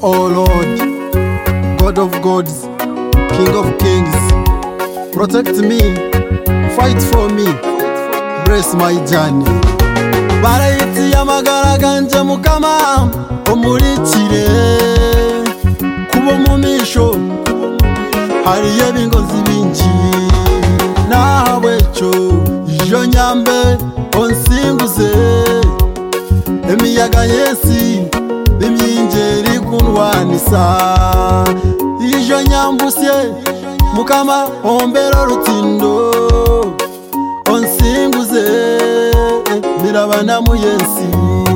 oh Lord, God of gods, King of kings, protect me, fight for me, bless my journey. Barayiti amagara ganje mukama umurikire kubo mumisho hariye bingozi binji nawe cyo ijo nyambe onsinguze emiyaga yesi bimyingeri kunwanisa ijo nyambusye mukama ombero rutindo onsinguze mirabana muyensi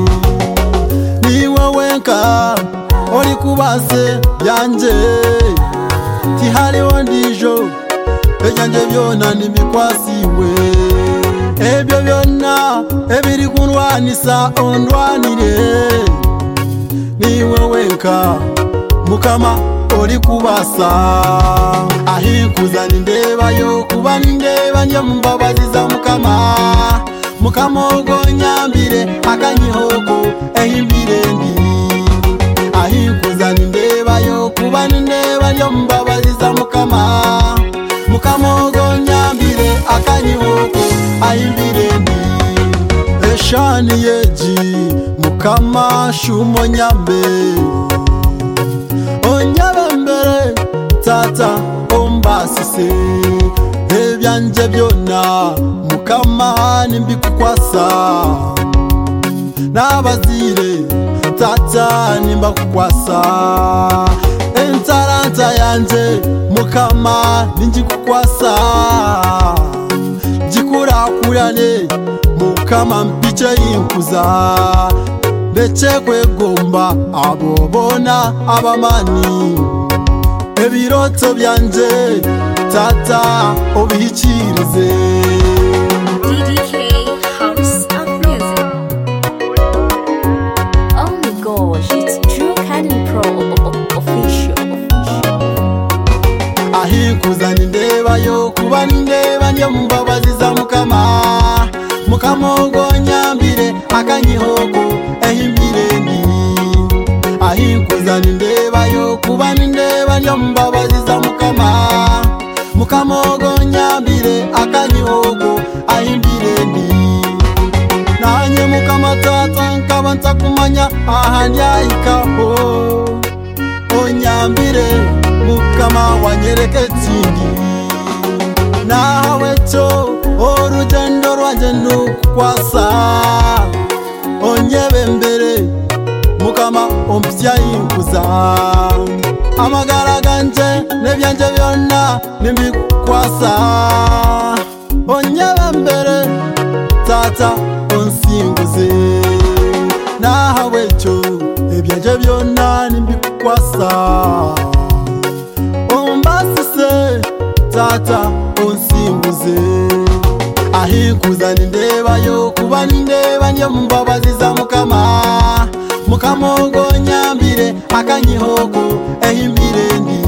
niwe wenka oli kubase byanje tihali wandijo ebyanje byona nibikwasiwe ebyo byonna ebiri kunwanisa ondwanire niwe wenka mukama oli kubasa ahikuza nindebayo kuba nindeba nje mumbabazi za mukama mukama ogonyambire akanyihoko ehimbire ndi ahikuza nindebayo kuba nindeba nje mumbabazi za mukama mukama ogonyambire akanyihoko ahimbire ndi eshani yeji mukama shumo nyambe onyabe mbere tata ombasise ebyanje byona mukama nimbikukwasa nabazire tata nimbakukwasa entaranta yanje mukama ninjikukwasa jikurakurane mukama mpiche yinkuza ndetse kwegomba abobona abamani ebiroto byanje tata obihikirize DDK House of Music. Oh my gosh, it's True Academy Pro official. ahikuza nindebayo kuba nindeba nje mumbabazi za mukama mukama ogonyambire akanyihoko ehimbire ndi ahikuza nindebayo kuba nindeba nje mumbabazi za mukama mukama ogonyambire akanyihoko ahimbire ndi nanye mukama tata nkaba ntakumanya ahandyayikaho onyambire mukama wanyereke tindi nawe cyo orugendo rwanje nukwasa onyebe mbere mukama ompya yinkuza amagara ganje nebyanje byonna nimbikwasa onyebe mbere tata onsinguze nawe cyo ebyanje byonna nimbikwasa ombasise tata onsinguze ahikuza nindebayo kuba nindeba nje mumbabazi za mukama mukama ogonyambire akanyihoko ehimbire ndi